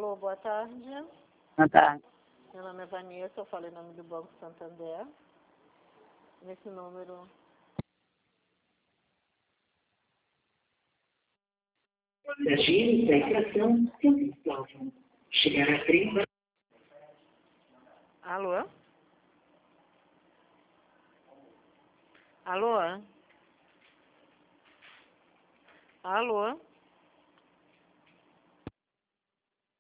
Alô, boa tarde. Boa tarde. Meu nome é Vanessa, eu falo em nome do Banco Santander. Nesse número... Agir da extração Centro-Plaza. Chegar a 30. Alô? Alô? Alô?